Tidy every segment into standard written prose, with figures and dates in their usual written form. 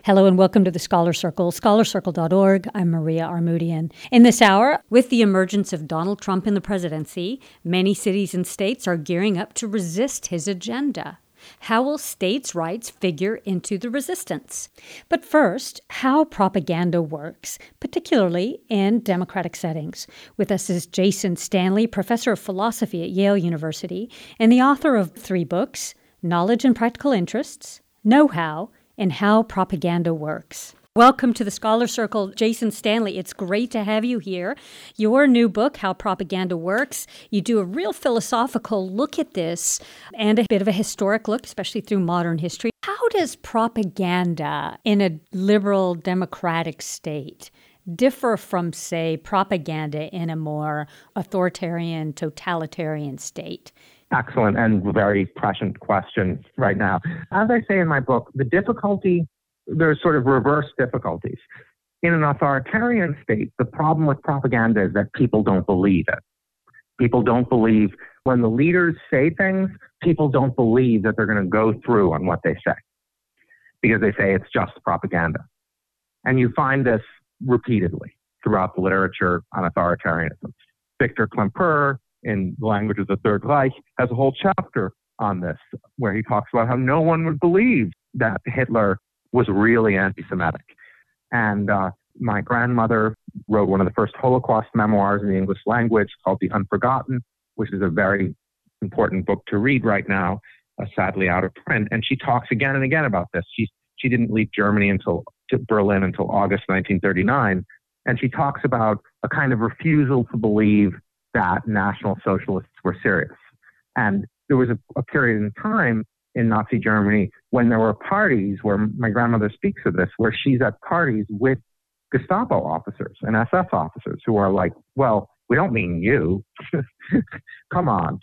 Hello and welcome to the Scholar Circle, scholarcircle.org. I'm Maria Armoudian. In this hour, with the emergence of Donald Trump in the presidency, many cities and states are gearing up to resist his agenda. How will states' rights figure into the resistance? But first, how propaganda works, particularly in democratic settings. With us is Jason Stanley, professor of philosophy at Yale University and the author of 3 books, Knowledge and Practical Interests, Know-How, and How Propaganda Works. Welcome to the Scholar Circle, Jason Stanley. It's great to have you here. Your new book, How Propaganda Works, you do a real philosophical look at this and a bit of a historic look, especially through modern history. How does propaganda in a liberal democratic state differ from, say, propaganda in a more authoritarian, totalitarian state? Excellent and very prescient question right now. As I say in my book, the difficulty, there's sort of reverse difficulties. In an authoritarian state, the problem with propaganda is that people don't believe it. People don't believe when the leaders say things, people don't believe that they're going to go through on what they say because they say it's just propaganda. And you find this repeatedly throughout the literature on authoritarianism. Victor Klemperer, in The Language of the Third Reich, has a whole chapter on this where he talks about how no one would believe that Hitler was really anti-Semitic. And my grandmother wrote one of the first Holocaust memoirs in the English language called The Unforgotten, which is a very important book to read right now, sadly out of print. And she talks again and again about this. She didn't leave Germany to Berlin until August 1939. And she talks about a kind of refusal to believe that National Socialists were serious. And there was a period in time in Nazi Germany when there were parties where my grandmother speaks of this, where she's at parties with Gestapo officers and SS officers who are like, well, we don't mean you. Come on.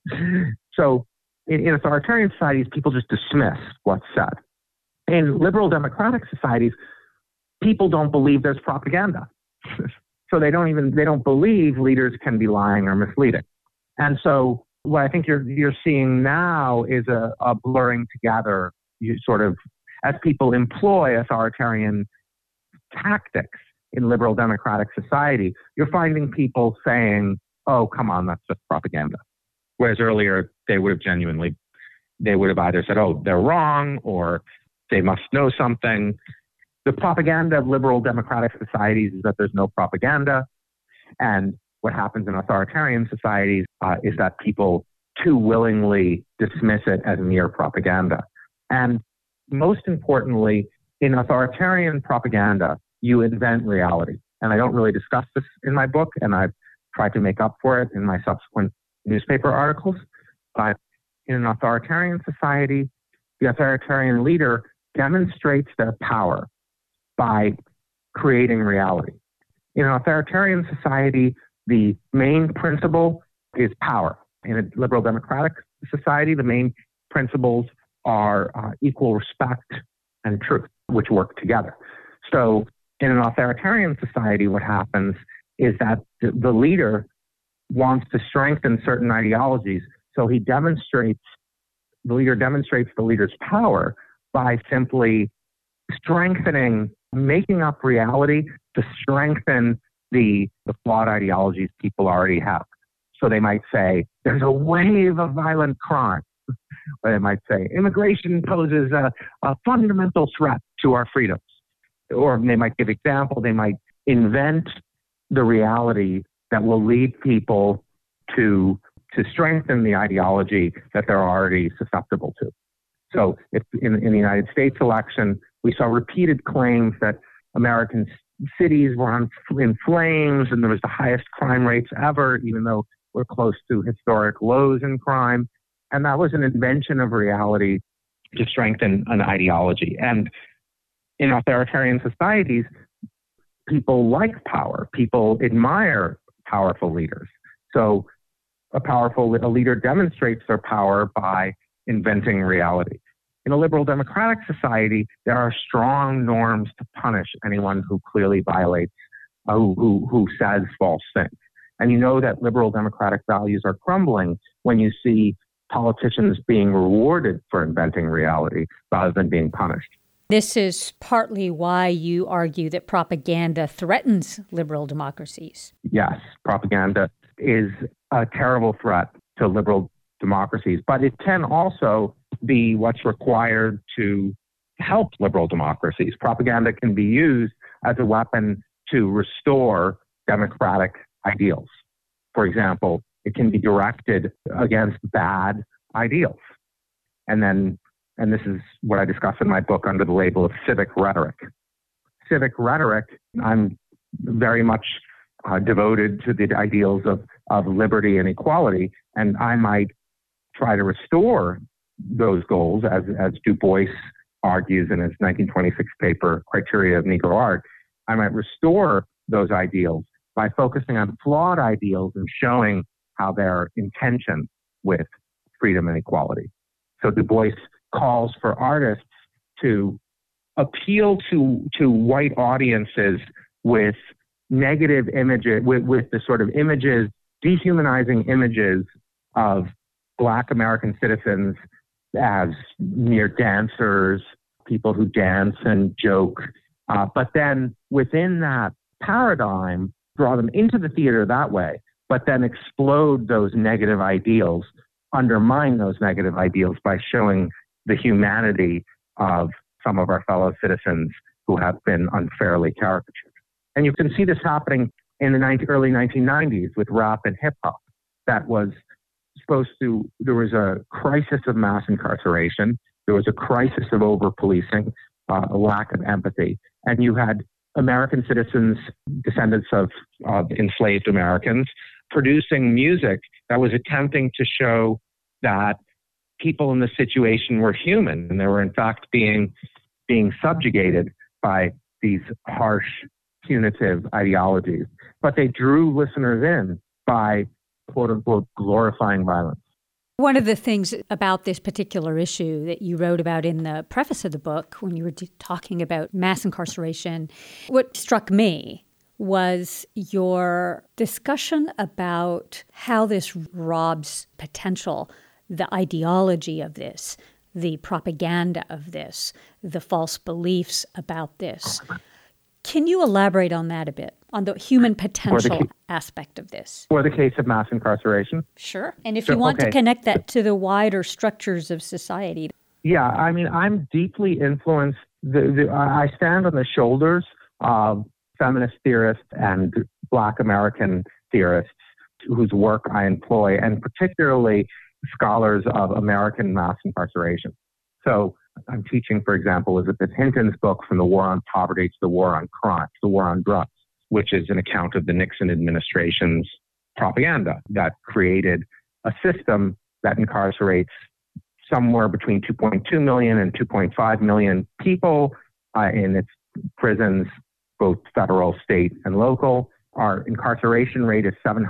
So in authoritarian societies, people just dismiss what's said. In liberal democratic societies, people don't believe there's propaganda. So they don't believe leaders can be lying or misleading. And so what I think you're seeing now is a blurring together, you sort of, as people employ authoritarian tactics in liberal democratic society, you're finding people saying, oh, come on, that's just propaganda. Whereas earlier, they would have either said, oh, they're wrong, or they must know something. The propaganda of liberal democratic societies is that there's no propaganda. And what happens in authoritarian societies is that people too willingly dismiss it as mere propaganda. And most importantly, in authoritarian propaganda, you invent reality. And I don't really discuss this in my book, and I've tried to make up for it in my subsequent newspaper articles. But in an authoritarian society, the authoritarian leader demonstrates their power by creating reality. In an authoritarian society, the main principle is power. In a liberal democratic society, the main principles are equal respect and truth, which work together. So in an authoritarian society, what happens is that the leader wants to strengthen certain ideologies. So the leader demonstrates the leader's power by simply making up reality to strengthen the flawed ideologies people already have. So they might say, there's a wave of violent crime. Or they might say, immigration poses a fundamental threat to our freedoms. Or they might give example, they might invent the reality that will lead people to strengthen the ideology that they're already susceptible to. So if in the United States election, we saw repeated claims that American cities were in flames and there was the highest crime rates ever, even though we're close to historic lows in crime. And that was an invention of reality to strengthen an ideology. And in authoritarian societies, people like power. People admire powerful leaders. So a leader demonstrates their power by inventing reality. In a liberal democratic society, there are strong norms to punish anyone who clearly violates, who says false things. And you know that liberal democratic values are crumbling when you see politicians being rewarded for inventing reality rather than being punished. This is partly why you argue that propaganda threatens liberal democracies. Yes, propaganda is a terrible threat to liberal democracies, but it can also be what's required to help liberal democracies. Propaganda can be used as a weapon to restore democratic ideals. For example, it can be directed against bad ideals. And this is what I discuss in my book under the label of civic rhetoric. Civic rhetoric, I'm very much devoted to the ideals of liberty and equality, and I might try to restore those goals, as Du Bois argues in his 1926 paper, Criteria of Negro Art. I might restore those ideals by focusing on flawed ideals and showing how they're in tension with freedom and equality. So Du Bois calls for artists to appeal to white audiences with negative images, with the sort of images, dehumanizing images of Black American citizens as mere dancers, people who dance and joke. But then within that paradigm, draw them into the theater that way, but then explode those negative ideals, undermine those negative ideals by showing the humanity of some of our fellow citizens who have been unfairly caricatured. And you can see this happening in the early 1990s with rap and hip hop. There was a crisis of mass incarceration. There was a crisis of over-policing, a lack of empathy. And you had American citizens, descendants of enslaved Americans, producing music that was attempting to show that people in the situation were human, and they were in fact being subjugated by these harsh, punitive ideologies. But they drew listeners in by, quote unquote, glorifying violence. One of the things about this particular issue that you wrote about in the preface of the book, when you were talking about mass incarceration, what struck me was your discussion about how this robs potential, the ideology of this, the propaganda of this, the false beliefs about this. Can you elaborate on that a bit, on the human potential aspect of this? For the case of mass incarceration? Sure. And if you want to connect that to the wider structures of society. Yeah, I mean, I'm deeply influenced. I stand on the shoulders of feminist theorists and Black American theorists whose work I employ, and particularly scholars of American mass incarceration. So I'm teaching, for example, Elizabeth Hinton's book, From the War on Poverty to the War on Crime, the War on Drugs, which is an account of the Nixon administration's propaganda that created a system that incarcerates somewhere between 2.2 million and 2.5 million people in its prisons, both federal, state, and local. Our incarceration rate is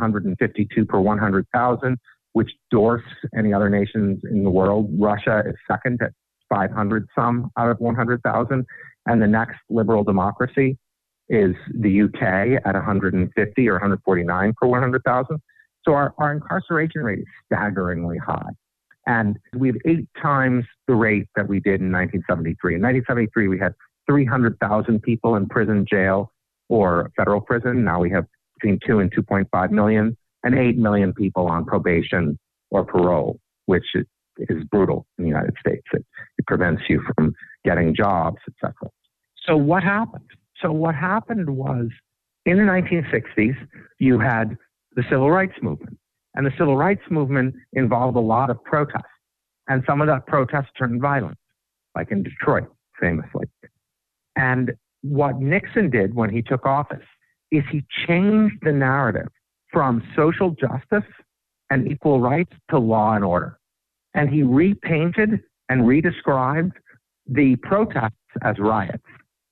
752 per 100,000, which dwarfs any other nations in the world. Russia is second at 500 some out of 100,000. And the next liberal democracy is the UK at 150 or 149 per 100,000. So our incarceration rate is staggeringly high. And we have 8 times the rate that we did in 1973. In 1973, we had 300,000 people in prison, jail, or federal prison. Now we have between 2 and 2.5 million, and 8 million people on probation or parole, which is brutal in the United States. It prevents you from getting jobs, etc. So what happened? What happened was, in the 1960s, you had the Civil Rights Movement. And the Civil Rights Movement involved a lot of protest. And some of that protest turned violent, like in Detroit, famously. And what Nixon did when he took office is he changed the narrative from social justice and equal rights to law and order. And he repainted and redescribed the protests as riots.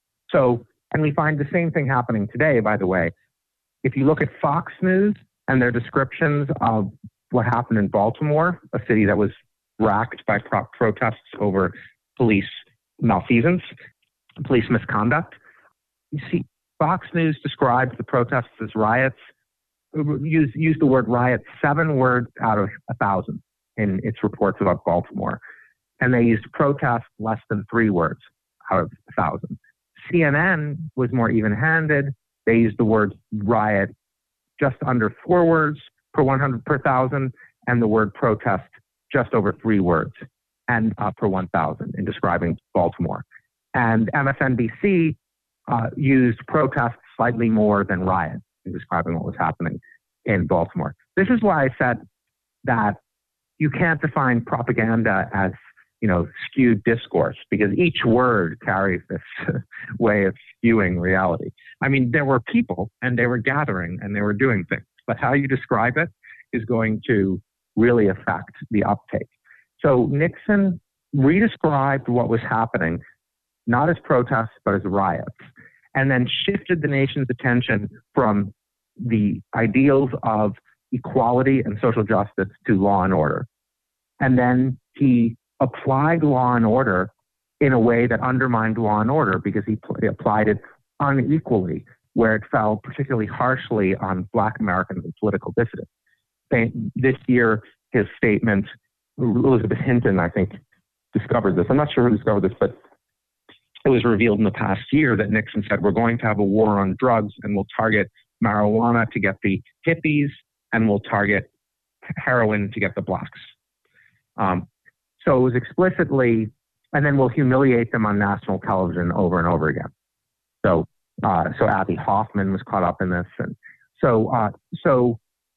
And we find the same thing happening today, by the way. If you look at Fox News and their descriptions of what happened in Baltimore, a city that was racked by protests over police malfeasance, police misconduct, you see Fox News describes the protests as riots, use the word riot 7 words out of 1,000 in its reports about Baltimore. And they used protest less than 3 words out of 1,000. CNN was more even-handed. They used the word riot just under 4 words per 1,000, and the word protest just over 3 words and per 1,000 in describing Baltimore. And MSNBC used protest slightly more than riot in describing what was happening in Baltimore. This is why I said that you can't define propaganda as, skewed discourse, because each word carries this way of skewing reality. I mean, there were people and they were gathering and they were doing things, but how you describe it is going to really affect the uptake. So Nixon redescribed what was happening, not as protests, but as riots, and then shifted the nation's attention from the ideals of equality and social justice to law and order. And then he applied law and order in a way that undermined law and order because he applied it unequally, where it fell particularly harshly on Black Americans and political dissidents. This year, his statement, Elizabeth Hinton, I think, discovered this. I'm not sure who discovered this, but it was revealed in the past year that Nixon said, we're going to have a war on drugs and we'll target marijuana to get the hippies and we'll target heroin to get the blacks. So it was explicitly, and then we'll humiliate them on national television over and over again. So Abby Hoffman was caught up in this. And so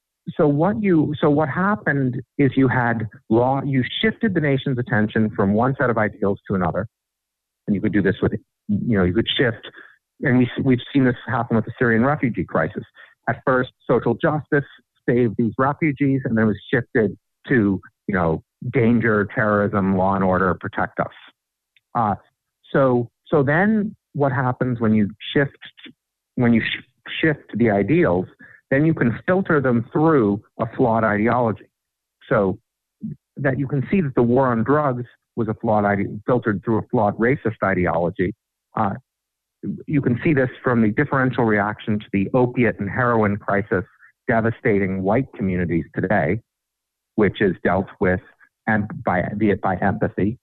what happened is you shifted the nation's attention from one set of ideals to another. And you could do this with, you could shift. And we've seen this happen with the Syrian refugee crisis. At first, social justice saved these refugees, and then it was shifted to, danger, terrorism, law and order, protect us. So then what happens when you shift the ideals, then you can filter them through a flawed ideology. So that you can see that the war on drugs was filtered through a flawed racist ideology. You can see this from the differential reaction to the opiate and heroin crisis devastating white communities today, which is dealt with by empathy,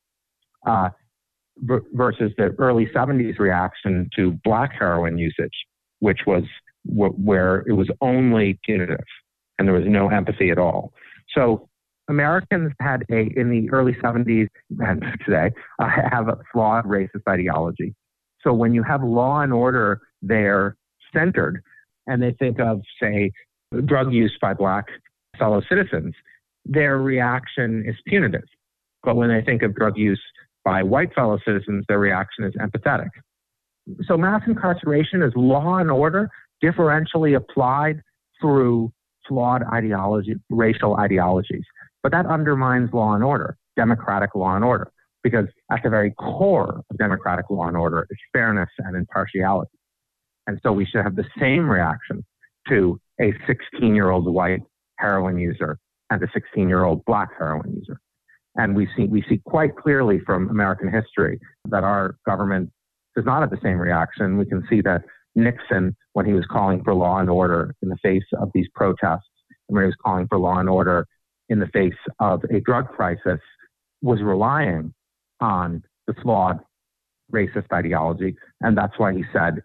versus the early 70s reaction to Black heroin usage, which was where it was only punitive and there was no empathy at all. So Americans had in the early 70s and today, have a flawed racist ideology. So when you have law and order there centered, and they think of, say, drug use by Black fellow citizens, their reaction is punitive. But when they think of drug use by white fellow citizens, their reaction is empathetic. So mass incarceration is law and order differentially applied through flawed racial ideologies. But that undermines law and order, democratic law and order, because at the very core of democratic law and order is fairness and impartiality. And so we should have the same reaction to a 16-year-old white heroin user and a 16-year-old Black heroin user. And we see quite clearly from American history that our government does not have the same reaction. We can see that Nixon, when he was calling for law and order in the face of these protests, and when he was calling for law and order in the face of a drug crisis, was relying on the flawed racist ideology. And that's why he said,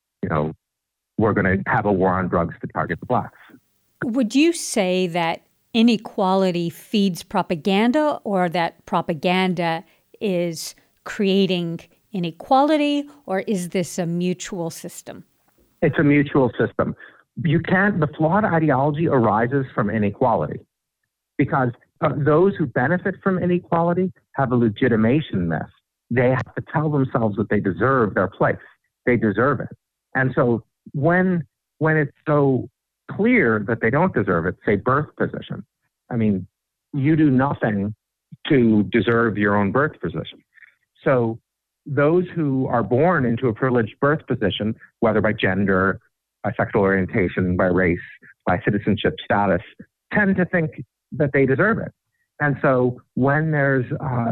we're going to have a war on drugs to target the Blacks. Would you say that inequality feeds propaganda, or that propaganda is creating inequality, or is this a mutual system? It's a mutual system. The flawed ideology arises from inequality, because those who benefit from inequality have a legitimation myth. They have to tell themselves that they deserve their place. They deserve it. And so when it's so clear that they don't deserve it, say birth position, I mean, you do nothing to deserve your own birth position. So those who are born into a privileged birth position, whether by gender, by sexual orientation, by race, by citizenship status, tend to think that they deserve it. And so when there's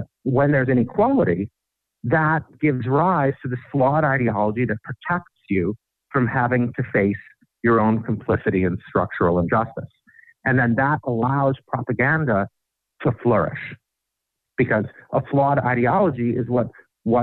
inequality, that gives rise to this flawed ideology that protects you from having to face your own complicity in structural injustice. And then that allows propaganda to flourish, because a flawed ideology is what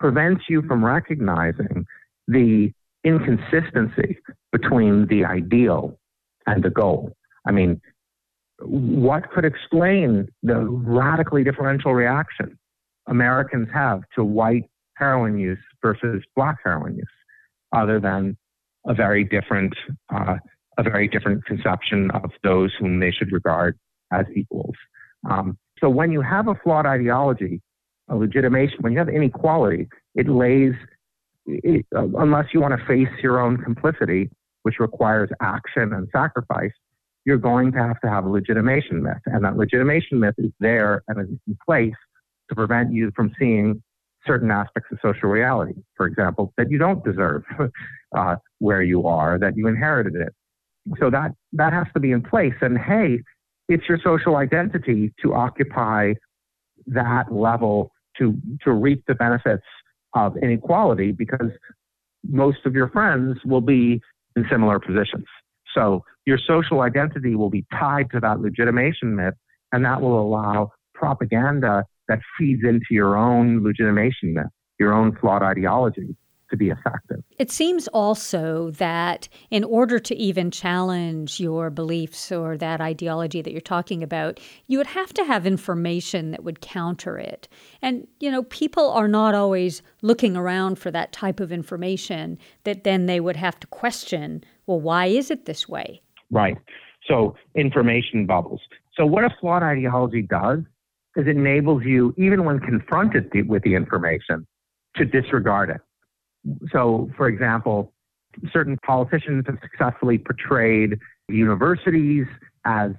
prevents you from recognizing the inconsistency between the ideal and the goal. I mean, what could explain the radically differential reaction Americans have to white heroin use versus black heroin use, other than a very different conception of those whom they should regard as equals. So when you have a flawed ideology, a legitimation, when you have inequality, unless you want to face your own complicity, which requires action and sacrifice, you're going to have a legitimation myth. And that legitimation myth is there and is in place to prevent you from seeing certain aspects of social reality. For example, that you don't deserve where you are, that you inherited it. So that has to be in place. And hey, it's your social identity to occupy that level to reap the benefits of inequality, because most of your friends will be in similar positions. So your social identity will be tied to that legitimation myth, and that will allow propaganda that feeds into your own legitimation myth, your own flawed ideology, to be effective. It seems also that in order to even challenge your beliefs or that ideology that you're talking about, you would have to have information that would counter it. And, people are not always looking around for that type of information that then they would have to question, well, why is it this way? Right. So information bubbles. So what a flawed ideology does is it enables you, even when confronted with the information, to disregard it. So, for example, certain politicians have successfully portrayed universities as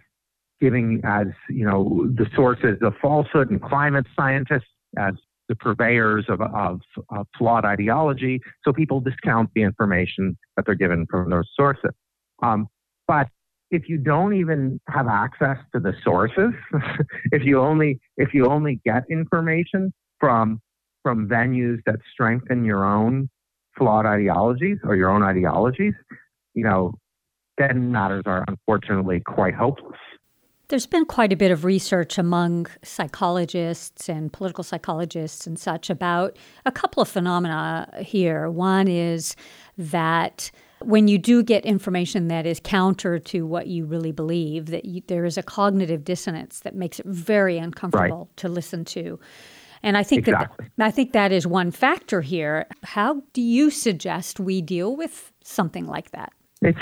the sources of falsehood, and climate scientists as the purveyors of flawed ideology. So people discount the information that they're given from those sources. But if you don't even have access to the sources, if you only get information from venues that strengthen your own flawed ideologies or your own ideologies, then matters are unfortunately quite hopeless. There's been quite a bit of research among psychologists and political psychologists and such about a couple of phenomena here. One is that when you do get information that is counter to what you really believe, there is a cognitive dissonance that makes it very uncomfortable to listen to. And I think that is one factor here. How do you suggest we deal with something like that? It's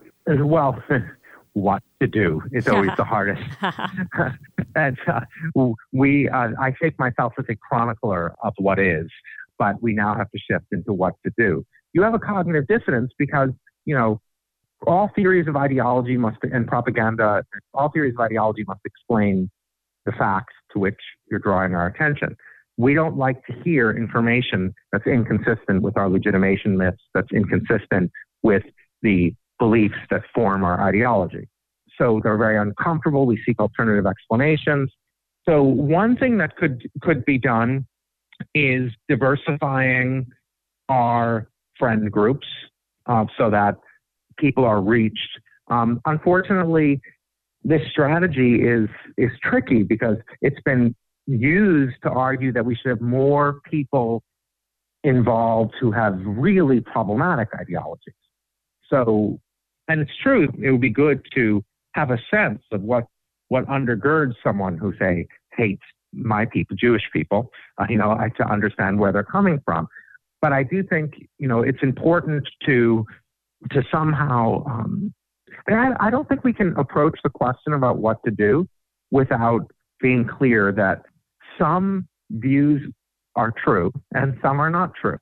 what to do is always the hardest. And I take myself as a chronicler of what is, but we now have to shift into what to do. You have a cognitive dissonance because, all theories of ideology and propaganda, all theories of ideology must explain the facts to which you're drawing our attention. We don't like to hear information that's inconsistent with our legitimation myths, that's inconsistent with the beliefs that form our ideology. So they're very uncomfortable. We seek alternative explanations. So one thing that could be done is diversifying our friend groups so that people are reached. Unfortunately, this strategy is tricky because it's been used to argue that we should have more people involved who have really problematic ideologies. So, and it's true, it would be good to have a sense of what undergirds someone who, say, hates my people, Jewish people, to understand where they're coming from. But I do think, it's important to somehow, I don't think we can approach the question about what to do without being clear that some views are true and some are not true.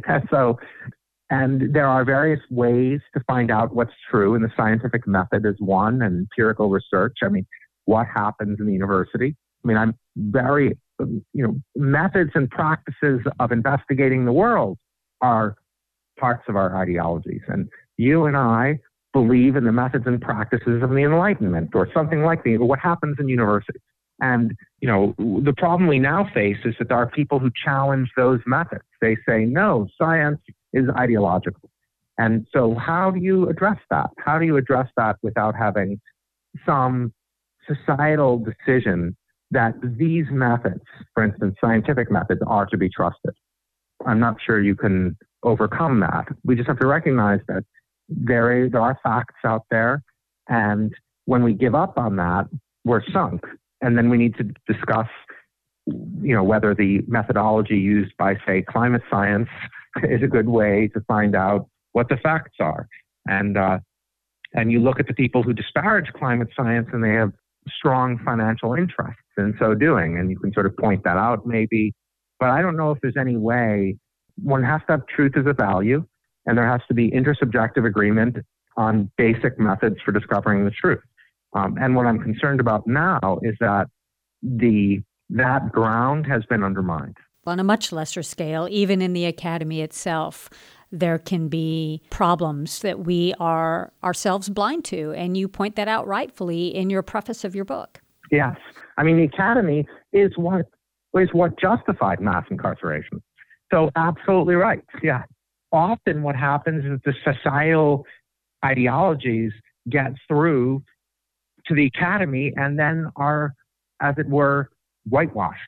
And there are various ways to find out what's true, and the scientific method is one, and empirical research. I mean, what happens in the university? I mean, I'm very, methods and practices of investigating the world are parts of our ideologies. And you and I believe in the methods and practices of the Enlightenment or something like what happens in universities. And, the problem we now face is that there are people who challenge those methods. They say, no, science is ideological. And so how do you address that? How do you address that without having some societal decision that these methods, for instance, scientific methods, are to be trusted? I'm not sure you can overcome that. We just have to recognize that there are facts out there, and when we give up on that, we're sunk. And then we need to discuss, whether the methodology used by, say, climate science is a good way to find out what the facts are. And you look at the people who disparage climate science, and they have strong financial interests in so doing, and you can sort of point that out maybe. But I don't know if there's any way. One has to have truth as a value, and there has to be intersubjective agreement on basic methods for discovering the truth. And what I'm concerned about now is that that ground has been undermined. On a much lesser scale, even in the academy itself, there can be problems that we are ourselves blind to, and you point that out rightfully in your preface of your book. Yes. I mean, the academy is what justified mass incarceration. So absolutely right. Yeah. Often what happens is the societal ideologies get through to the academy and then are, as it were, whitewashed,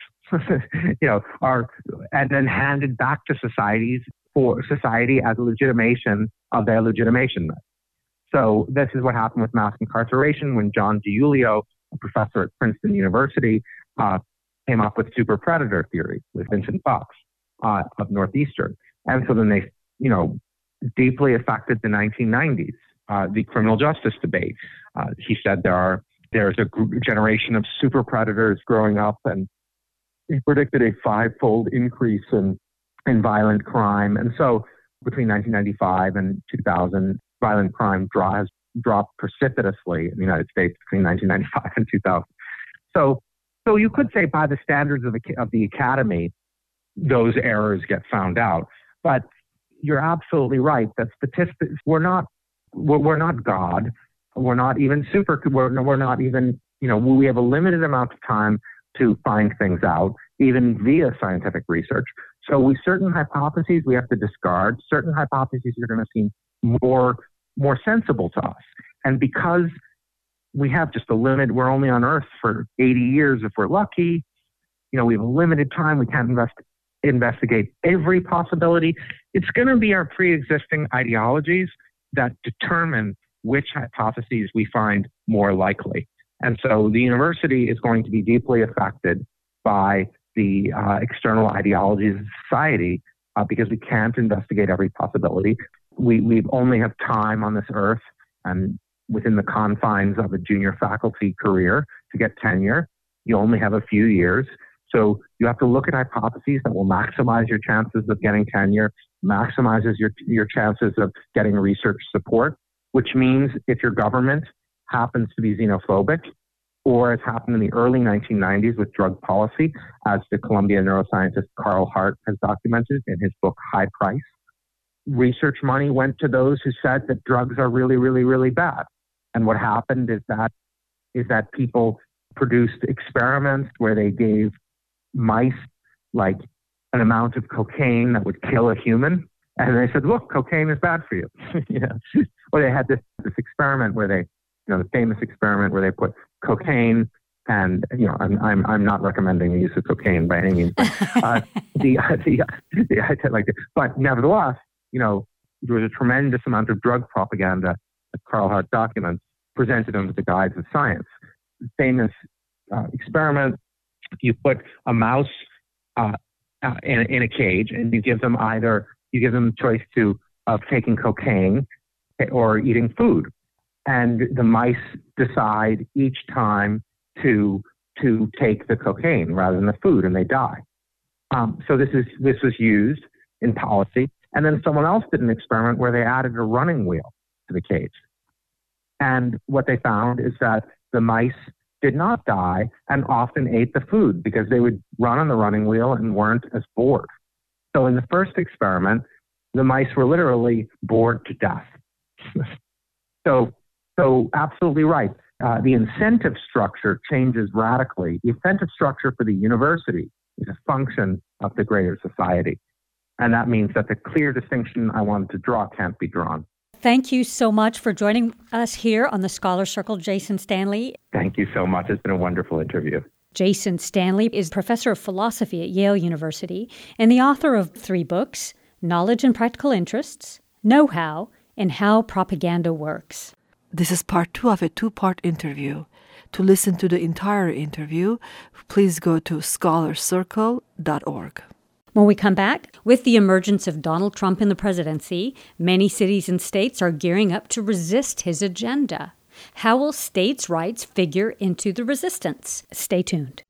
and then handed back to society as a legitimation of their legitimation myth. So this is what happened with mass incarceration when John DiIulio, a professor at Princeton University, came up with super predator theory with Vincent Fox of Northeastern. And so then they, deeply affected the 1990s, the criminal justice debate. He said there's a generation of super predators growing up, and he predicted a 5-fold increase in violent crime. And so between 1995 and 2000, violent crime has dropped precipitously in the United States between 1995 and 2000. So you could say by the standards of the academy, those errors get found out. But you're absolutely right that statistics, we're not God. We're not even we're not even, we have a limited amount of time to find things out, even via scientific research. So certain hypotheses we have to discard. Certain hypotheses are going to seem more sensible to us. And because we have just a limit, we're only on Earth for 80 years if we're lucky. We have a limited time. We can't investigate every possibility. It's going to be our pre-existing ideologies that determine which hypotheses we find more likely. And so the university is going to be deeply affected by the external ideologies of society because we can't investigate every possibility. We only have time on this earth and within the confines of a junior faculty career to get tenure. You only have a few years. So you have to look at hypotheses that will maximize your chances of getting tenure, maximizes your chances of getting research support, which means if your government happens to be xenophobic, or as happened in the early 1990s with drug policy, as the Columbia neuroscientist Carl Hart has documented in his book, High Price, research money went to those who said that drugs are really, really, really bad. And what happened is that people produced experiments where they gave mice like an amount of cocaine that would kill a human. And they said, look, cocaine is bad for you. Or they had this experiment where they, the famous experiment where they put cocaine and, I'm not recommending the use of cocaine by any means, but but nevertheless, there was a tremendous amount of drug propaganda that Carl Hart documents presented under the guise of science. Famous experiment, you put a mouse in a cage and you give them the choice of taking cocaine or eating food. And the mice decide each time to take the cocaine rather than the food, and they die. So this was used in policy. And then someone else did an experiment where they added a running wheel to the cage. And what they found is that the mice did not die and often ate the food because they would run on the running wheel and weren't as bored. So in the first experiment, the mice were literally bored to death. So absolutely right. The incentive structure changes radically. The incentive structure for the university is a function of the greater society. And that means that the clear distinction I wanted to draw can't be drawn. Thank you so much for joining us here on the Scholar Circle, Jason Stanley. Thank you so much. It's been a wonderful interview. Jason Stanley is professor of philosophy at Yale University and the author of 3 books, Knowledge and Practical Interests, Know-How, and How Propaganda Works. This is part 2 of a 2-part interview. To listen to the entire interview, please go to scholarcircle.org. When we come back, with the emergence of Donald Trump in the presidency, many cities and states are gearing up to resist his agenda. How will states' rights figure into the resistance? Stay tuned.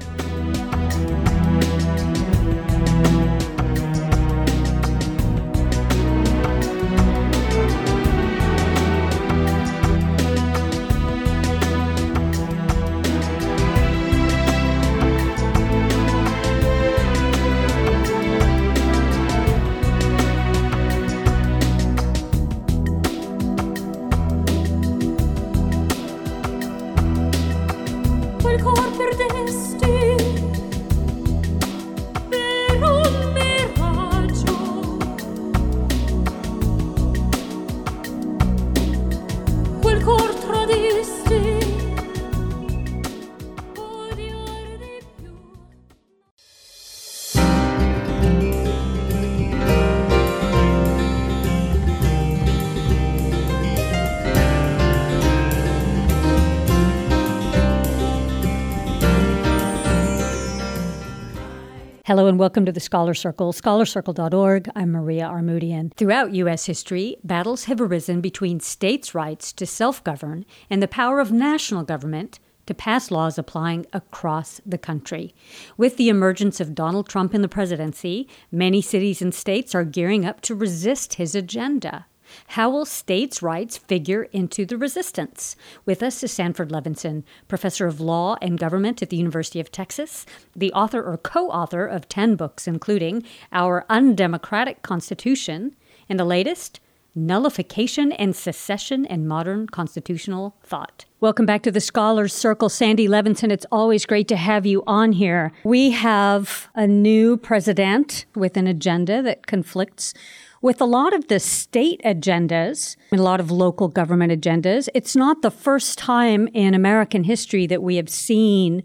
Hello and welcome to the Scholar Circle, scholarcircle.org. I'm Maria Armoudian. Throughout U.S. history, battles have arisen between states' rights to self-govern and the power of national government to pass laws applying across the country. With the emergence of Donald Trump in the presidency, many cities and states are gearing up to resist his agenda. How will states' rights figure into the resistance? With us is Sanford Levinson, professor of law and government at the University of Texas, the author or co-author of 10 books, including Our Undemocratic Constitution, and the latest, Nullification and Secession in Modern Constitutional Thought. Welcome back to the Scholars Circle. Sandy Levinson, it's always great to have you on here. We have a new president with an agenda that conflicts with a lot of the state agendas and a lot of local government agendas. It's not the first time in American history that we have seen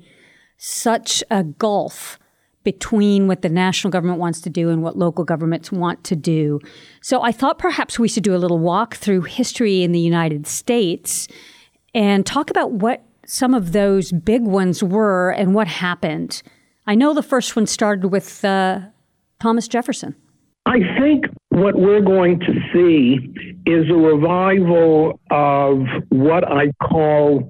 such a gulf between what the national government wants to do and what local governments want to do. So I thought perhaps we should do a little walk through history in the United States and talk about what some of those big ones were and what happened. I know the first one started with Thomas Jefferson. I think what we're going to see is a revival of what I call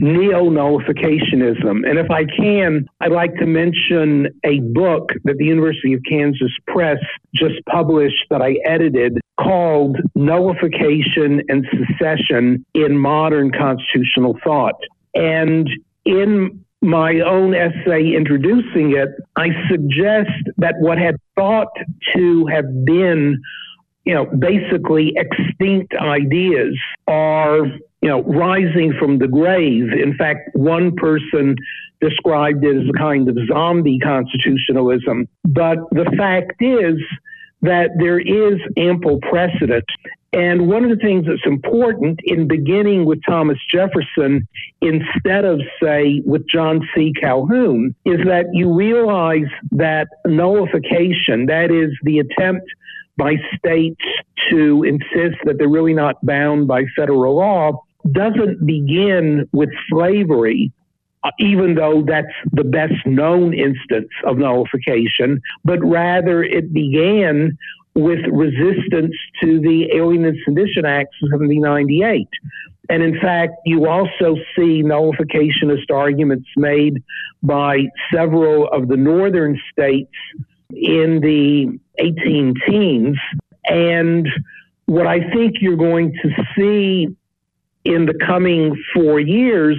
neo-nullificationism. And if I can, I'd like to mention a book that the University of Kansas Press just published that I edited called Nullification and Secession in Modern Constitutional Thought. And in my own essay introducing it, I suggest that what had thought to have been, basically extinct ideas are, rising from the grave. In fact, one person described it as a kind of zombie constitutionalism. But the fact is that there is ample precedent. And one of the things that's important in beginning with Thomas Jefferson instead of, say, with John C. Calhoun is that you realize that nullification, that is the attempt by states to insist that they're really not bound by federal law, doesn't begin with slavery, even though that's the best known instance of nullification, but rather it began with resistance to the Alien and Sedition Act of 1798. And in fact, you also see nullificationist arguments made by several of the northern states in the 18 teens. And what I think you're going to see in the coming 4 years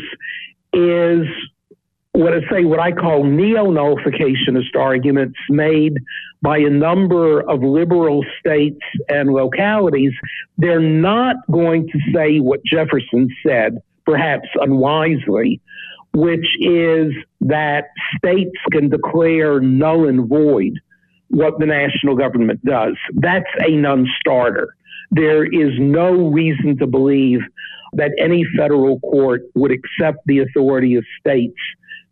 is what I call neo-nullificationist arguments made by a number of liberal states and localities. They're not going to say what Jefferson said, perhaps unwisely, which is that states can declare null and void what the national government does. That's a non-starter. There is no reason to believe that any federal court would accept the authority of states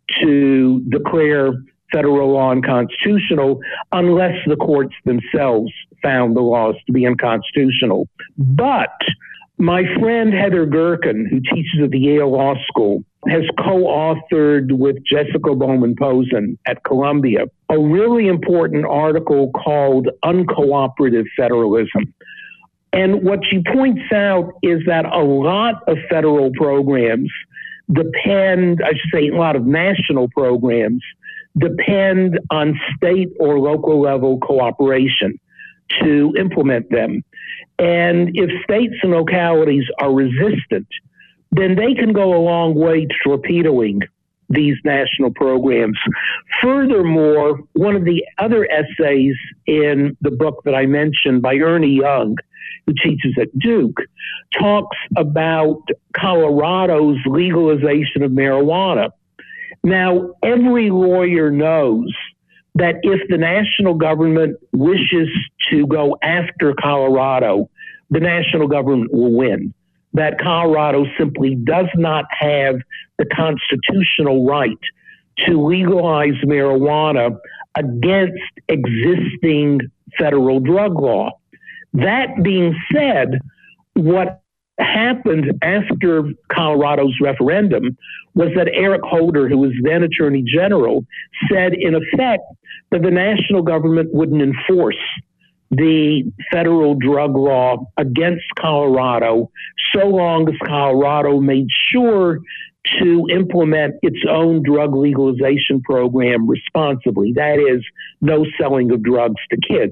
to declare federal law unconstitutional unless the courts themselves found the laws to be unconstitutional. But my friend Heather Gerken, who teaches at the Yale Law School, has co-authored with Jessica Bowman-Posen at Columbia a really important article called Uncooperative Federalism. And what she points out is that a lot of federal programs depend, I should say a lot of national programs depend on state or local level cooperation to implement them. And if states and localities are resistant, then they can go a long way to torpedoing these national programs. Furthermore, one of the other essays in the book that I mentioned by Ernie Young, who teaches at Duke, talks about Colorado's legalization of marijuana. Now, every lawyer knows that if the national government wishes to go after Colorado, the national government will win. That Colorado simply does not have the constitutional right to legalize marijuana against existing federal drug law. That being said, what happened after Colorado's referendum was that Eric Holder, who was then Attorney General, said in effect that the national government wouldn't enforce the federal drug law against Colorado so long as Colorado made sure to implement its own drug legalization program responsibly. That is, no selling of drugs to kids.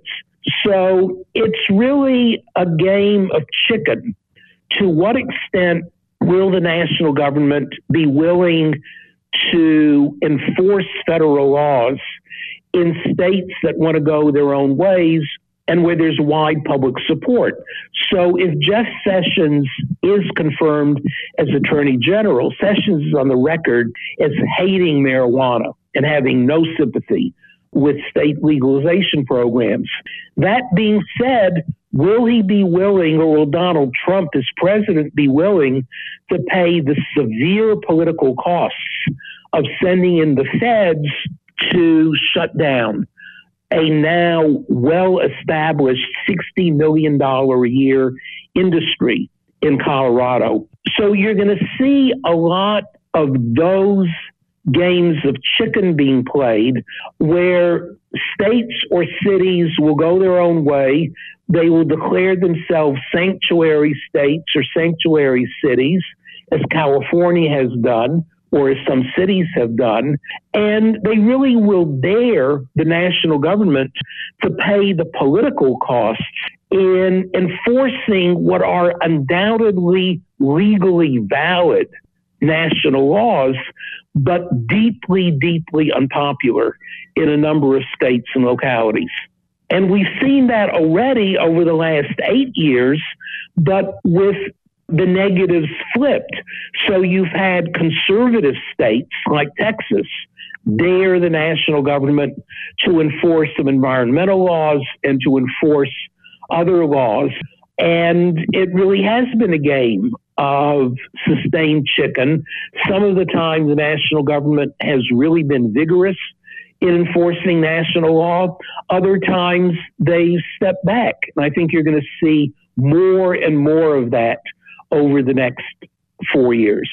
So it's really a game of chicken. To what extent will the national government be willing to enforce federal laws in states that want to go their own ways and where there's wide public support? So if Jeff Sessions is confirmed as Attorney General, Sessions is on the record as hating marijuana and having no sympathy with state legalization programs. That being said, will he be willing, or will Donald Trump as president be willing to pay the severe political costs of sending in the feds to shut down a now well-established $60 million a year industry in Colorado? So you're going to see a lot of those games of chicken being played where states or cities will go their own way. They will declare themselves sanctuary states or sanctuary cities, as California has done, or as some cities have done, and they really will dare the national government to pay the political costs in enforcing what are undoubtedly legally valid national laws, but deeply, deeply unpopular in a number of states and localities. And we've seen that already over the last 8 years, but with the negatives flipped. So you've had conservative states like Texas dare the national government to enforce some environmental laws and to enforce other laws. And it really has been a game of sustained chicken. Some of the time the national government has really been vigorous in enforcing national law. Other times they step back. And I think you're going to see more and more of that over the next 4 years.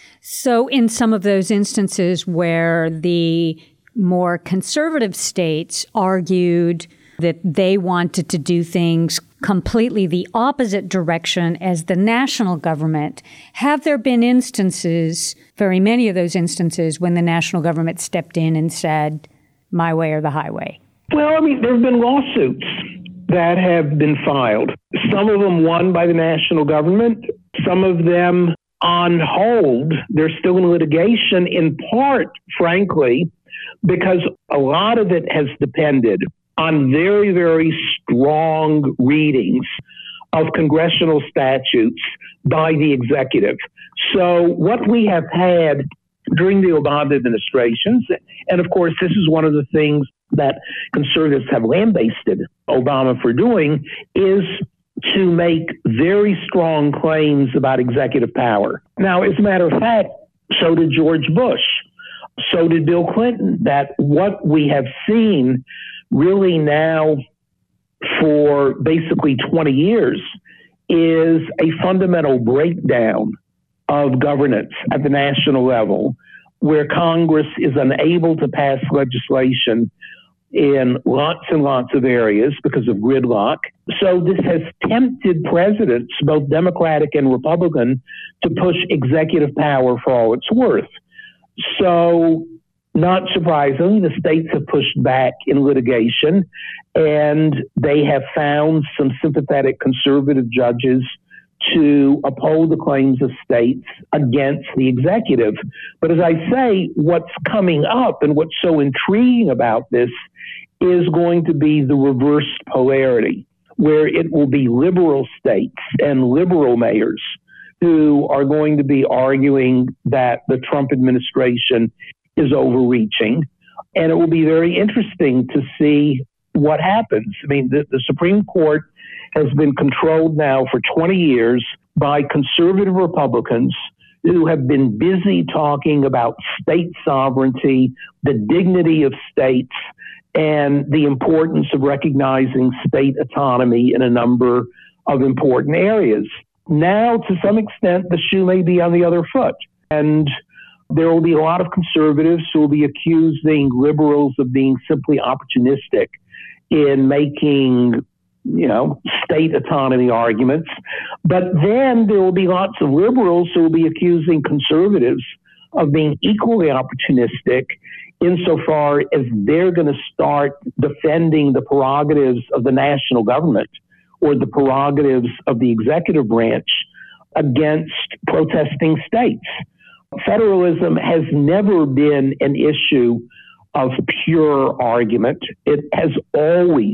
So in some of those instances where the more conservative states argued that they wanted to do things completely the opposite direction as the national government, have there been instances, very many of those instances, when the national government stepped in and said, my way or the highway? Well, I mean, there have been lawsuits that have been filed. Some of them won by the national government, some of them on hold. They're still in litigation, in part, frankly, because a lot of it has depended on very, very strong readings of congressional statutes by the executive. So what we have had during the Obama administrations, and of course, this is one of the things that conservatives have lambasted Obama for doing, is to make very strong claims about executive power. Now, as a matter of fact, so did George Bush. So did Bill Clinton. That what we have seen really now for basically 20 years is a fundamental breakdown of governance at the national level, where Congress is unable to pass legislation in lots and lots of areas because of gridlock. So this has tempted presidents, both Democratic and Republican, to push executive power for all it's worth. So, not surprisingly, the states have pushed back in litigation, and they have found some sympathetic conservative judges to uphold the claims of states against the executive. But as I say, what's coming up and what's so intriguing about this is going to be the reversed polarity, where it will be liberal states and liberal mayors who are going to be arguing that the Trump administration is overreaching. And it will be very interesting to see what happens. I mean, the Supreme Court has been controlled now for 20 years by conservative Republicans who have been busy talking about state sovereignty, the dignity of states, and the importance of recognizing state autonomy in a number of important areas. Now, to some extent, the shoe may be on the other foot. And there will be a lot of conservatives who will be accusing liberals of being simply opportunistic in making, state autonomy arguments. But then there will be lots of liberals who will be accusing conservatives of being equally opportunistic insofar as they're going to start defending the prerogatives of the national government or the prerogatives of the executive branch against protesting states. Federalism has never been an issue of pure argument. It has always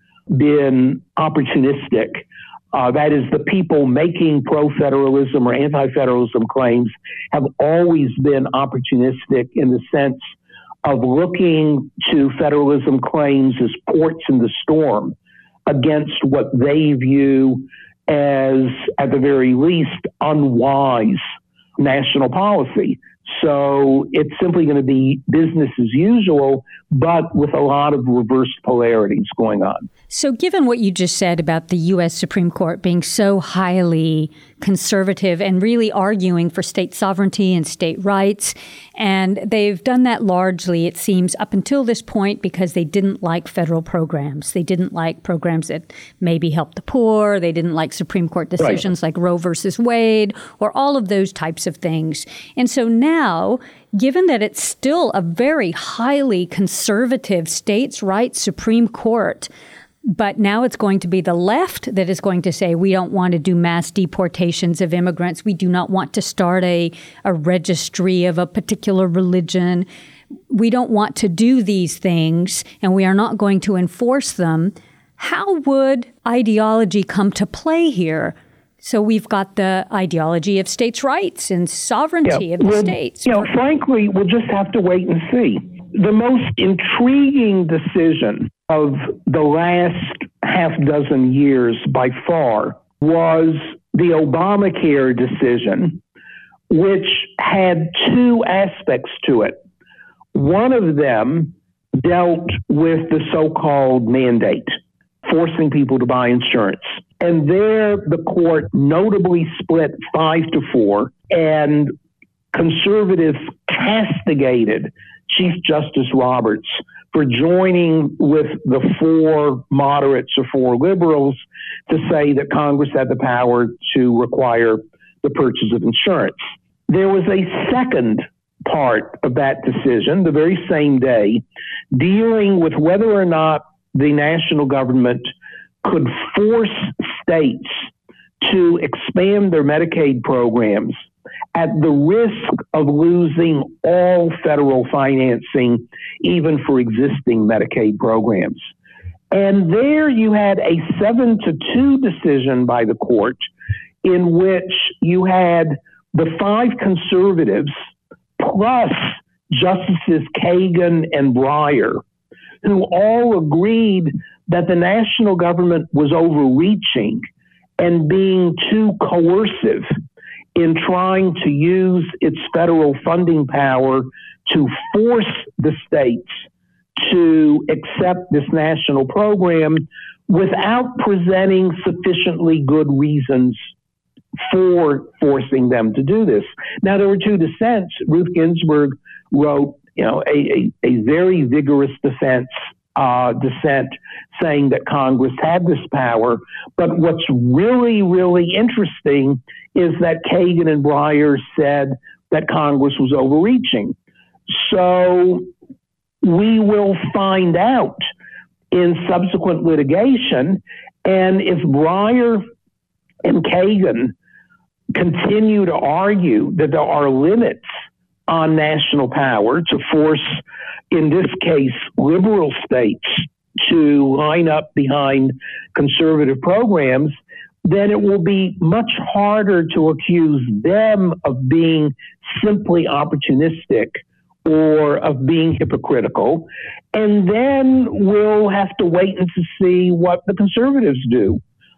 been opportunistic. That is, the people making pro-federalism or anti-federalism claims have always been opportunistic in the sense of looking to federalism claims as ports in the storm against what they view as, at the very least, unwise national policy. So it's simply going to be business as usual, but with a lot of reversed polarities going on. So given what you just said about the U.S. Supreme Court being so highly conservative and really arguing for state sovereignty and state rights, and they've done that largely, it seems, up until this point because they didn't like federal programs. They didn't like programs that maybe helped the poor. They didn't like Supreme Court decisions like Roe versus Wade or all of those types of things. And so now, given that it's still a very highly conservative states' rights Supreme Court, but now it's going to be the left that is going to say, we don't want to do mass deportations of immigrants. We do not want to start a registry of a particular religion. We don't want to do these things, and we are not going to enforce them. How would ideology come to play here? So we've got the ideology of states' rights and sovereignty of the states. Frankly, we'll just have to wait and see. The most intriguing decision of the last half dozen years by far was the Obamacare decision, which had two aspects to it. One of them dealt with the so-called mandate, forcing people to buy insurance. And there the court notably split 5-4, and conservatives castigated Chief Justice Roberts for joining with the 4 moderates or 4 liberals to say that Congress had the power to require the purchase of insurance. There was a second part of that decision, the very same day, dealing with whether or not the national government could force states to expand their Medicaid programs at the risk of losing all federal financing, even for existing Medicaid programs. And there you had a 7-2 decision by the court in which you had the 5 conservatives plus Justices Kagan and Breyer, who all agreed that the national government was overreaching and being too coercive in trying to use its federal funding power to force the states to accept this national program without presenting sufficiently good reasons for forcing them to do this. Now, there were two dissents. Ruth Ginsburg wrote, a very vigorous dissent saying that Congress had this power. But what's really, really interesting is that Kagan and Breyer said that Congress was overreaching. So we will find out in subsequent litigation. And if Breyer and Kagan continue to argue that there are limits on national power to force, in this case, liberal states to line up behind conservative programs, then it will be much harder to accuse them of being simply opportunistic or of being hypocritical. And then we'll have to wait and to see what the conservatives do.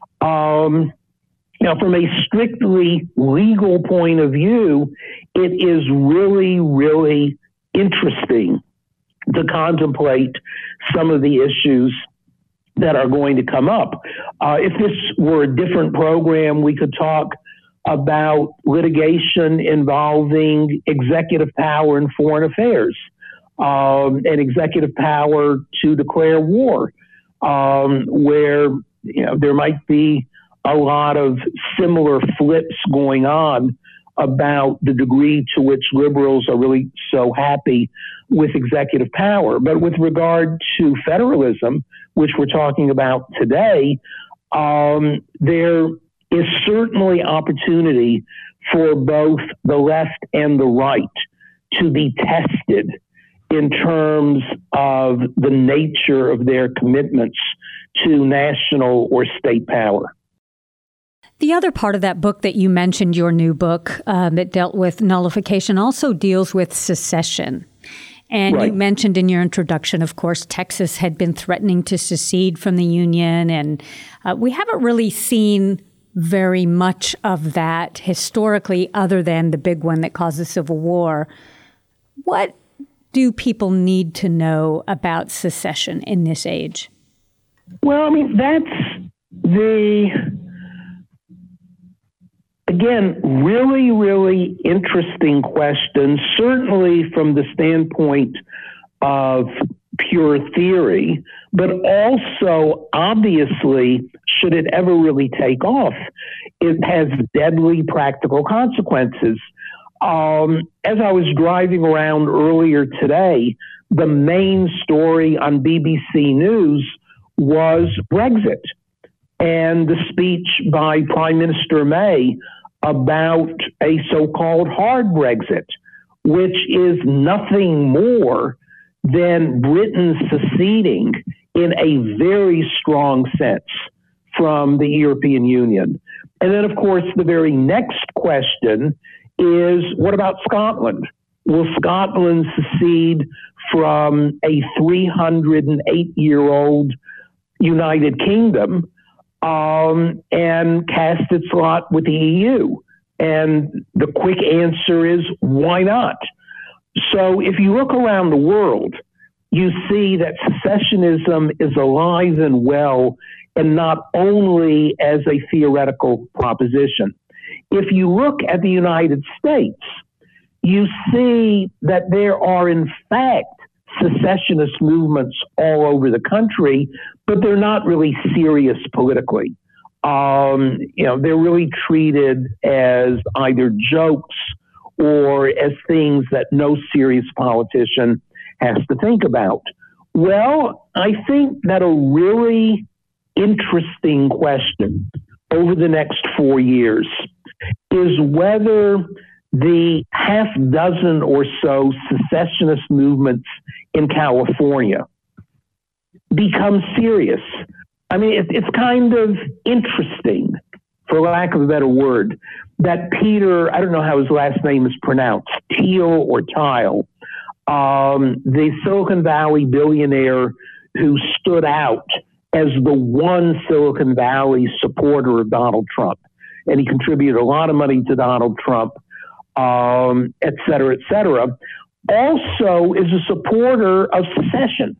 From a strictly legal point of view, it is really, really interesting to contemplate some of the issues that are going to come up. If this were a different program, we could talk about litigation involving executive power in foreign affairs, and executive power to declare war, where there might be a lot of similar flips going on about the degree to which liberals are really so happy with executive power. But with regard to federalism, which we're talking about today, there is certainly opportunity for both the left and the right to be tested in terms of the nature of their commitments to national or state power. The other part of that book that you mentioned, your new book that dealt with nullification, also deals with secession. And right. You mentioned in your introduction, of course, Texas had been threatening to secede from the Union, and we haven't really seen very much of that historically, other than the big one that caused the Civil War. What do people need to know about secession in this age? Well, that's again, really, really interesting question, certainly from the standpoint of pure theory, but also, obviously, should it ever really take off, it has deadly practical consequences. As I was driving around earlier today, the main story on BBC News was Brexit and the speech by Prime Minister May about a so-called hard Brexit, which is nothing more than Britain seceding in a very strong sense from the European Union. And then, of course, the very next question is, what about Scotland? Will Scotland secede from a 308-year-old United Kingdom and cast its lot with the EU? And the quick answer is, why not? So if you look around the world, you see that secessionism is alive and well, and not only as a theoretical proposition. If you look at the United States, you see that there are, in fact, secessionist movements all over the country, but they're not really serious politically. They're really treated as either jokes or as things that no serious politician has to think about. Well, I think that a really interesting question over the next 4 years is whether the half dozen or so secessionist movements in California become serious. It's kind of interesting, for lack of a better word, that Peter, I don't know how his last name is pronounced, Thiel or Tile, the Silicon Valley billionaire who stood out as the one Silicon Valley supporter of Donald Trump. And he contributed a lot of money to Donald Trump, et cetera, et cetera. also is a supporter of secession.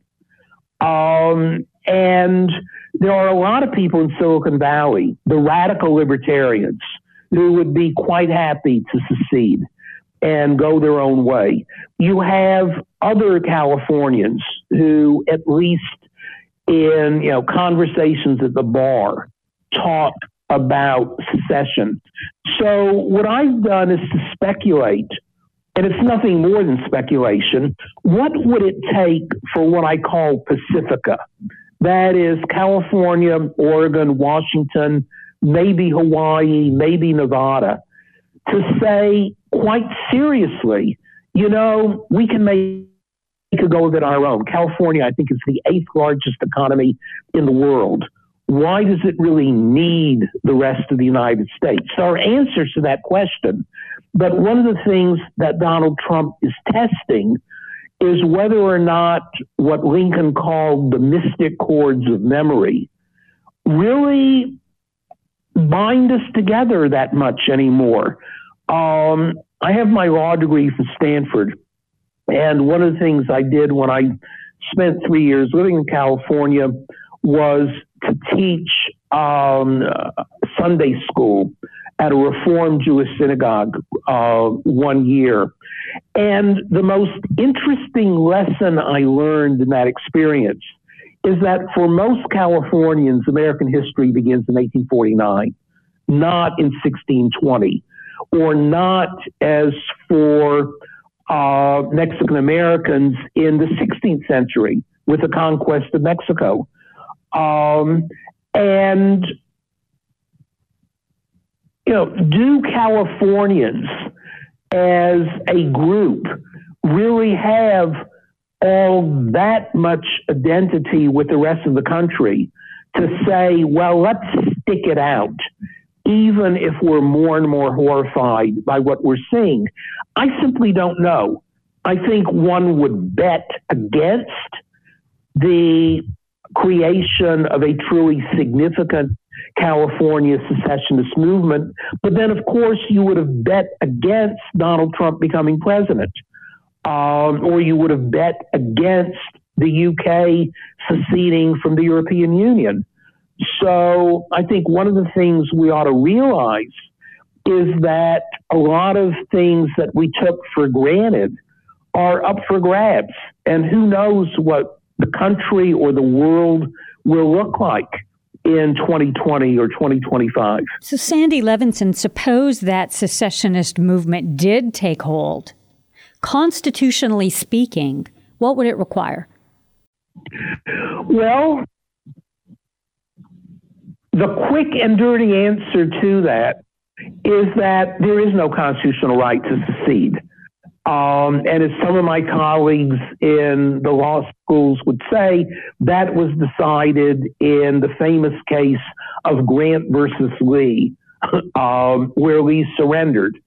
And there are a lot of people in Silicon Valley, the radical libertarians, who would be quite happy to secede and go their own way. You have other Californians who, at least in conversations at the bar, talk about secession. So what I've done is to speculate, and it's nothing more than speculation. What would it take for what I call Pacifica? That is California, Oregon, Washington, maybe Hawaii, maybe Nevada, to say quite seriously, we can make a go of it on our own. California, I think, is the 8th largest economy in the world. Why does it really need the rest of the United States? There are answers to that question. But one of the things that Donald Trump is testing is whether or not what Lincoln called the mystic cords of memory really bind us together that much anymore. I have my law degree from Stanford, and one of the things I did when I spent 3 years living in California was to teach Sunday school at a Reformed Jewish synagogue 1 year. And the most interesting lesson I learned in that experience is that for most Californians, American history begins in 1849, not in 1620, or not as for Mexican Americans in the 16th century with the conquest of Mexico. And do Californians as a group really have all that much identity with the rest of the country to say, well, let's stick it out, even if we're more and more horrified by what we're seeing? I simply don't know. I think one would bet against the creation of a truly significant California secessionist movement. But then, of course, you would have bet against Donald Trump becoming president, or you would have bet against the UK seceding from the European Union. So I think one of the things we ought to realize is that a lot of things that we took for granted are up for grabs. And who knows what the country or the world will look like in 2020 or 2025. So, Sandy Levinson, suppose that secessionist movement did take hold. Constitutionally speaking, what would it require? Well, the quick and dirty answer to that is that there is no constitutional right to secede. And as some of my colleagues in the law schools would say, that was decided in the famous case of Grant versus Lee, where Lee surrendered.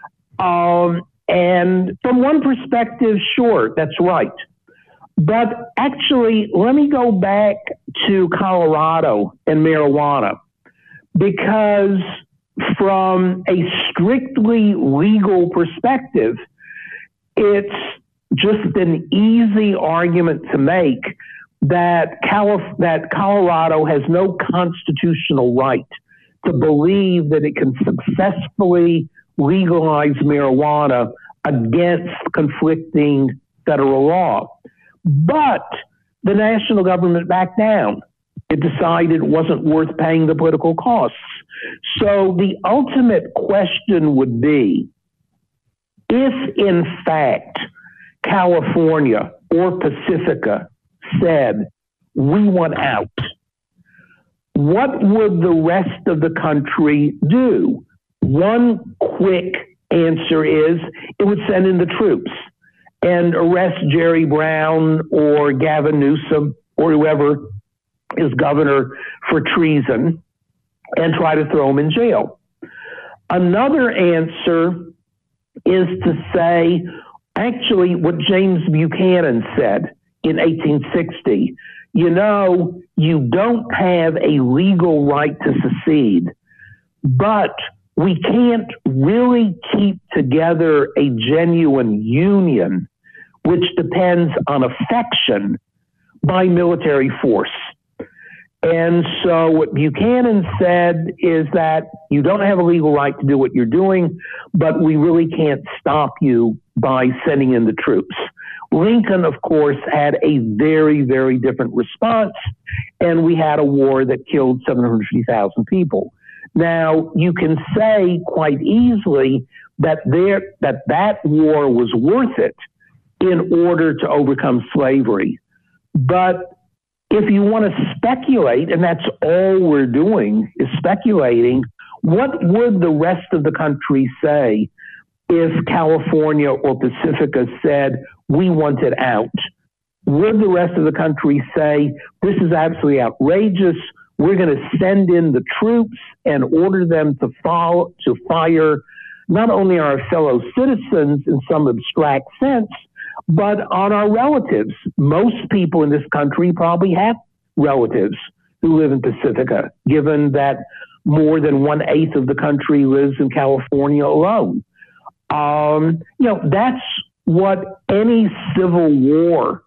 And from one perspective, sure, that's right. But actually, let me go back to Colorado and marijuana, because from a strictly legal perspective, it's just an easy argument to make that Colorado has no constitutional right to believe that it can successfully legalize marijuana against conflicting federal law. But the national government backed down. It decided it wasn't worth paying the political costs. So the ultimate question would be, if in fact California or Pacifica said, we want out, what would the rest of the country do? One quick answer is it would send in the troops and arrest Jerry Brown or Gavin Newsom or whoever is governor for treason and try to throw him in jail. Another answer is to say, actually, what James Buchanan said in 1860, you don't have a legal right to secede, but we can't really keep together a genuine union which depends on affection, by military force. And so what Buchanan said is that you don't have a legal right to do what you're doing, but we really can't stop you by sending in the troops. Lincoln, of course, had a very, very different response, and we had a war that killed 750,000 people. Now, you can say quite easily that that war was worth it in order to overcome slavery. But if you want to speculate, and that's all we're doing is speculating, what would the rest of the country say if California or Pacifica said, we want it out? Would the rest of the country say, this is absolutely outrageous, we're going to send in the troops and order them to fire not only our fellow citizens in some abstract sense, but on our relatives? Most people in this country probably have relatives who live in Pacifica, given that more than 1/8 of the country lives in California alone. That's what any civil war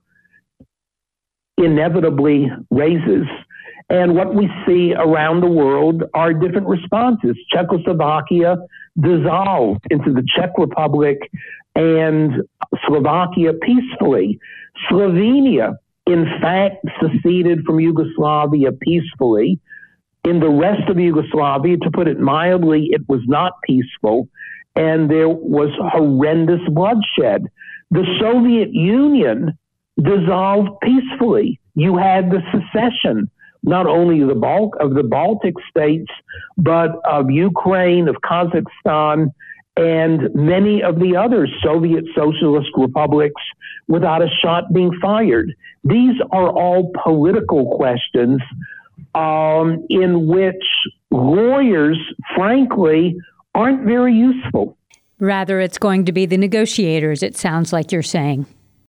inevitably raises. And what we see around the world are different responses. Czechoslovakia dissolved into the Czech Republic and Slovakia peacefully. Slovenia, in fact, seceded from Yugoslavia peacefully. In the rest of Yugoslavia, to put it mildly, it was not peaceful, and there was horrendous bloodshed. The Soviet Union dissolved peacefully. You had the secession, not only of the Baltic states, but of Ukraine, of Kazakhstan, and many of the other Soviet socialist republics without a shot being fired. These are all political questions in which lawyers, frankly, aren't very useful. Rather, it's going to be the negotiators, it sounds like you're saying.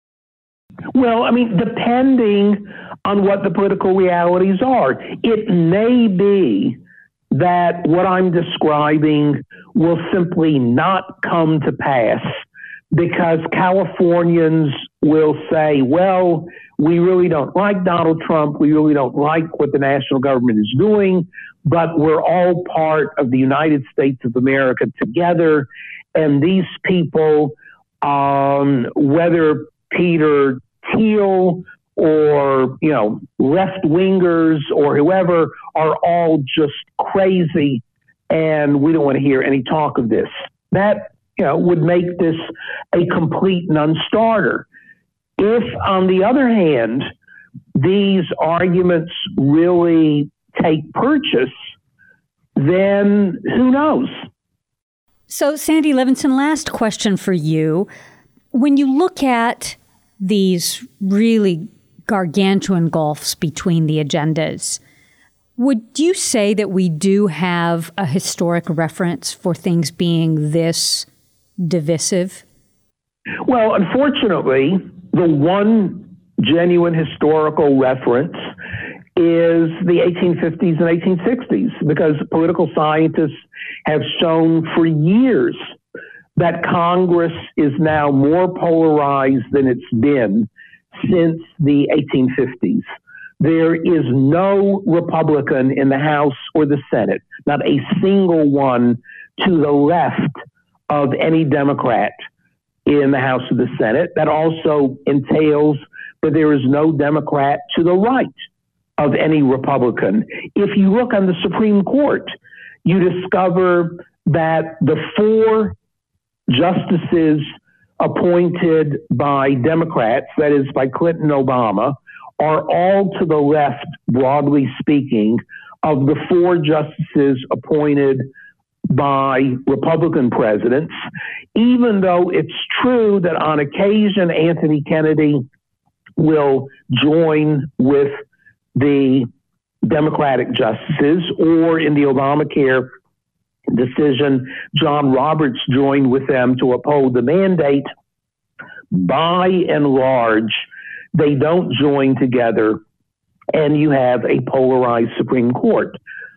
Well, I mean, depending on what the political realities are, it may be that what I'm describing will simply not come to pass because Californians will say, well, we really don't like Donald Trump. We really don't like what the national government is doing, but we're all part of the United States of America together. And these people, whether Peter Thiel or, left-wingers or whoever, are all just crazy, and we don't want to hear any talk of this. That, would make this a complete non-starter. If, on the other hand, these arguments really take purchase, then who knows? So, Sandy Levinson, last question for you. When you look at these really gargantuan gulfs between the agendas, would you say that we do have a historic reference for things being this divisive? Well, unfortunately, the one genuine historical reference is the 1850s and 1860s, because political scientists have shown for years that Congress is now more polarized than it's been since the 1850s. There is no Republican in the House or the Senate, not a single one to the left of any Democrat in the House or the Senate. That also entails that there is no Democrat to the right of any Republican. If you look on the Supreme Court, you discover that the 4 justices appointed by Democrats, that is by Clinton and Obama, are all to the left, broadly speaking, of the 4 justices appointed by Republican presidents, even though it's true that on occasion Anthony Kennedy will join with the Democratic justices, or in the Obamacare decision, John Roberts joined with them to uphold the mandate. By and large, they don't join together, and you have a polarized Supreme Court.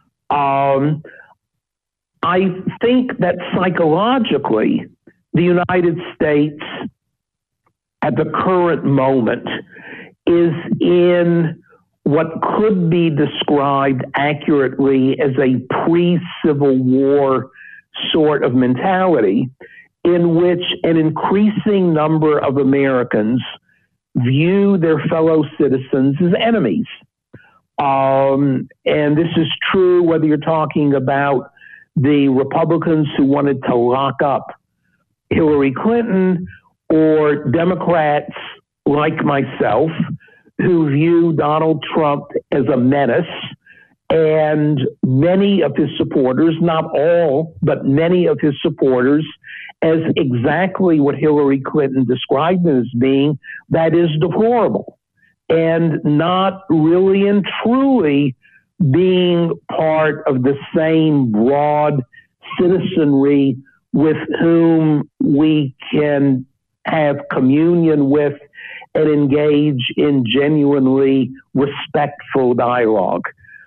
I think that psychologically, the United States at the current moment is in what could be described accurately as a pre-Civil War sort of mentality, in which an increasing number of Americans view their fellow citizens as enemies. And this is true whether you're talking about the Republicans who wanted to lock up Hillary Clinton or Democrats like myself who view Donald Trump as a menace, and many of his supporters, not all, but many of his supporters, as exactly what Hillary Clinton described him as being, that is deplorable, and not really and truly being part of the same broad citizenry with whom we can have communion with and engage in genuinely respectful dialogue.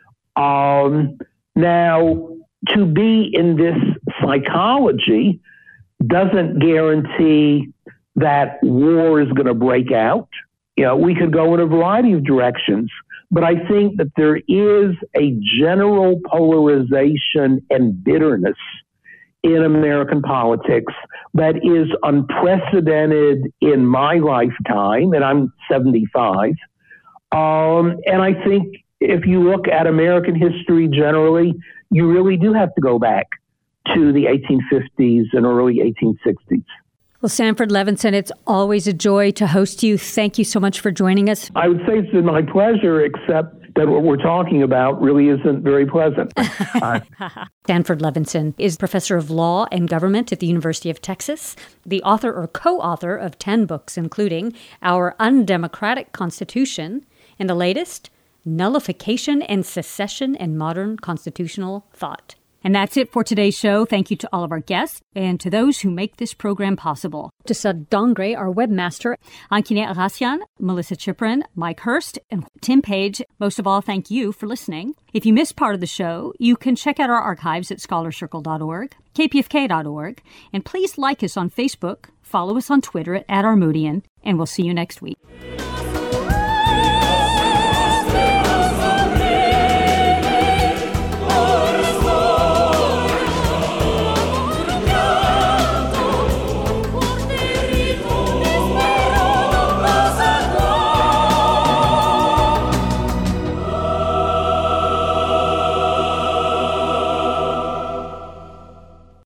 Now, to be in this psychology doesn't guarantee that war is going to break out. We could go in a variety of directions, but I think that there is a general polarization and bitterness in American politics that is unprecedented in my lifetime, and I'm 75. And I think if you look at American history generally, you really do have to go back to the 1850s and early 1860s. Well, Sanford Levinson, it's always a joy to host you. Thank you so much for joining us. I would say it's been my pleasure, except that what we're talking about really isn't very pleasant. Sanford Levinson is professor of law and government at the University of Texas, the author or co-author of 10 books, including Our Undemocratic Constitution, and the latest, Nullification and Secession in Modern Constitutional Thought. And that's it for today's show. Thank you to all of our guests and to those who make this program possible. To Sud Dongre, our webmaster, Ankine Arasian, Melissa Chiprin, Mike Hurst, and Tim Page. Most of all, thank you for listening. If you missed part of the show, you can check out our archives at scholarcircle.org, kpfk.org, and please like us on Facebook, follow us on Twitter at Armoodian, and we'll see you next week.